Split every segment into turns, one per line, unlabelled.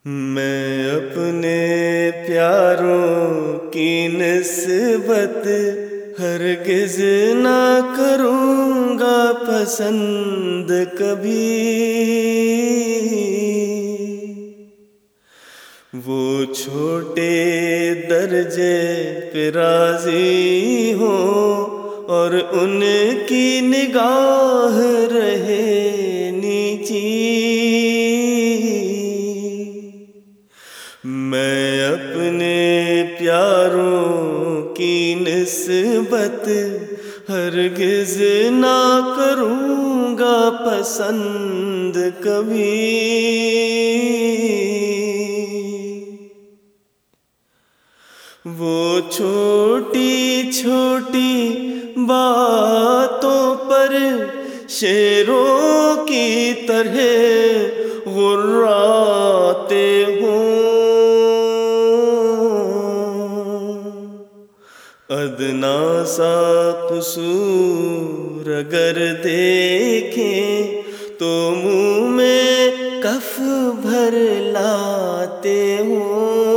میں اپنے پیاروں کی نسبت ہرگز نہ کروں گا پسند کبھی، وہ چھوٹے درجے پہ راضی ہوں اور ان کی نگاہ رہے نیچی۔ میں اپنے پیاروں کی نسبت ہرگز نہ کروں گا پسند کبھی، وہ چھوٹی چھوٹی باتوں پر شیروں کی طرح غراتے ہوں، ادنا سا قصور اگر دیکھیں تو منہ میں کف بھر لاتے ہوں،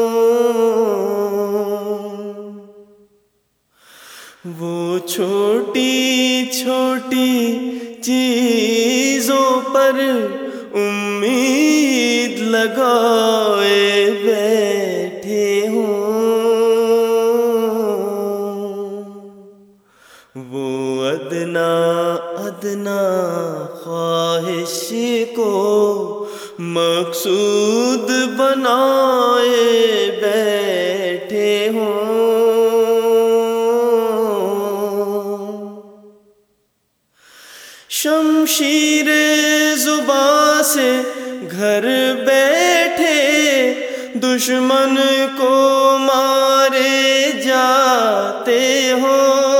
وہ چھوٹی چھوٹی چیزوں پر امید لگائے بیٹھے ہوں، وہ ادنا ادنا خواہش کو مقصود بنائے بیٹھے ہوں، شمشیر زباں سے گھر بیٹھے دشمن کو مارے جاتے ہوں،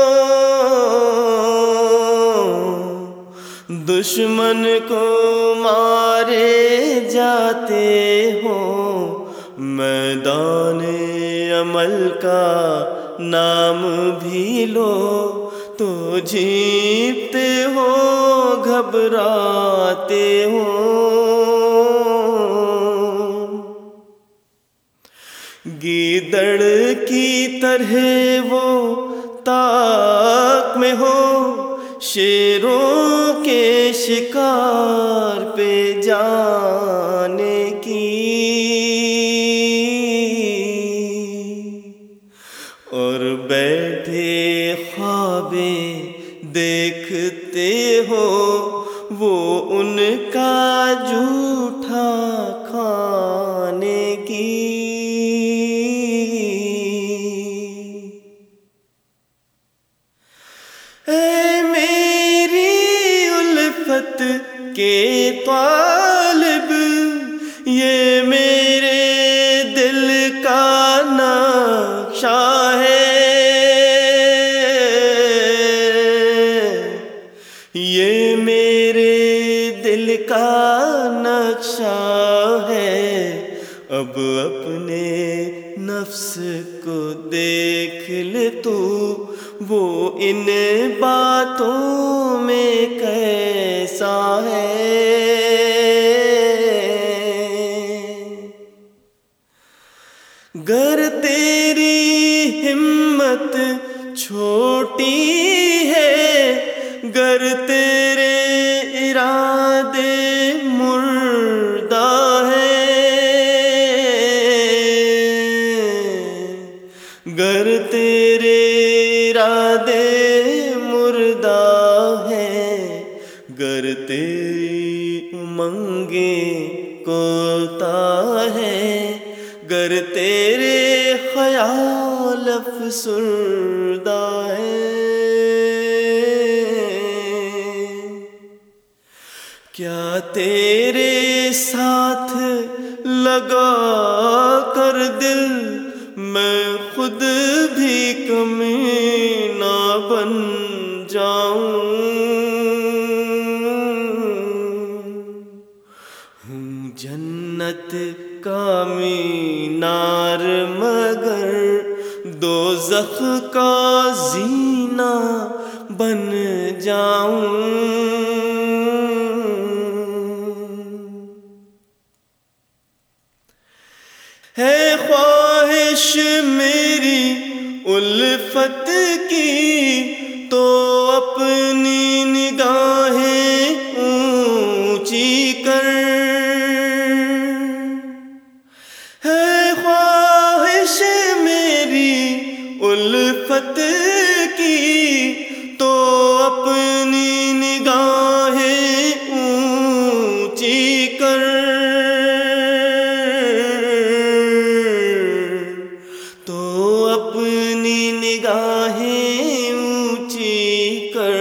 دشمن کو مارے جاتے ہوں، میدان عمل کا نام بھی لو تو جیتے ہو گھبراتے ہوں، گیدڑ کی طرح وہ طاق میں ہو شیروں کے شکار پہ جانے کی، اور بیٹھے خوابیں دیکھتے ہو وہ ان کا جھوٹا کھانے کی، اے میری الفت کے طالب، یہ میرے دل کا نقشہ ہے، یہ میرے دل کا نقشہ ہے، اب اپنے نفس کو دیکھ لے تو وہ ان باتوں میں کیسا ہے، گر تیری ہمت چھوٹی ہے، گر تیرے ارادے مردہ ہے، گر تیرے ارادے مردہ ہے، گر تیری امنگیں کوتا ہے، گر تیرے خیال افسردہ ہے، کیا تیرے ساتھ لگا کر دل میں خود بھی کمینہ بن جاؤں، ہوں جنت کا مینار مگر دوزخ کا زینہ بن جاؤں، ہے خواہش میری الفت کی تو اپنی نگاہیں اونچی کر، ہے خواہش میری الفت کی تو اپنی نگاہیں اونچی کر، تو اپنی نگاہیں اونچی کر،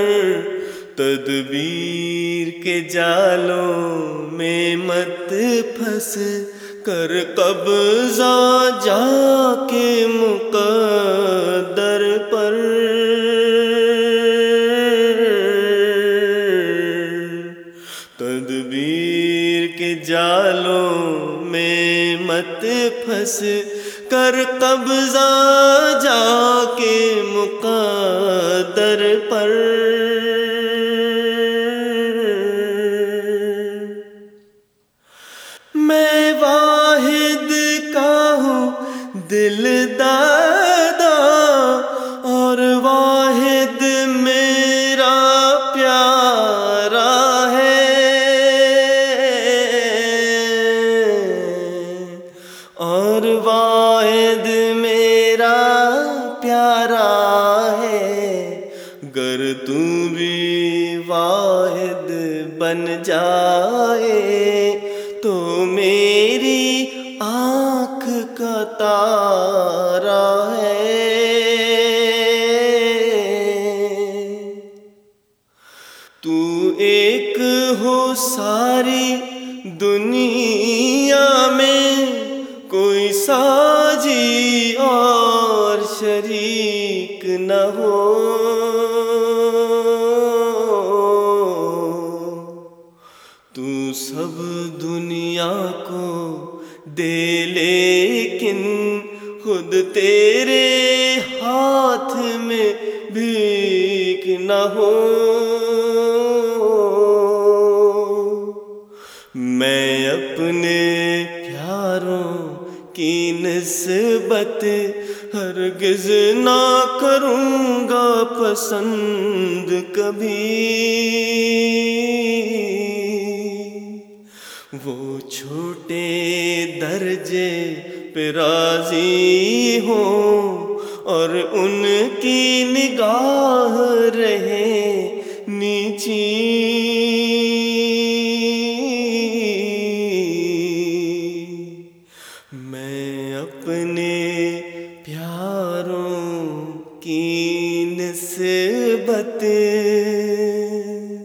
تدبیر کے جالوں میں مت پھنس کر قبضہ جا کے مقدر پر، تدبیر کے جالوں میں مت پھنس کر قبضہ جا کے مقدر پر، میں واحد کا ہوں دل دادا اور واحد میرا پیارا ہے، اور واحد میرا پیارا ہے، گر تو بھی واحد بن جائے تو میری آنکھ کا تارا ہے، تو ایک ہو ساری دنیا میں، کوئی ساجی اور شریک نہ ہو، تو سب دنیا کو دے لیکن خود تیرے ہاتھ میں بھیک نہ ہو، میں اپنے پیاروں کی نسبت ہرگز نہ کروں گا پسند کبھی، وہ چھوٹے درجے پہ راضی ہوں اور ان کی نگاہ رہے نیچی، میں اپنے پیاروں کی نسبت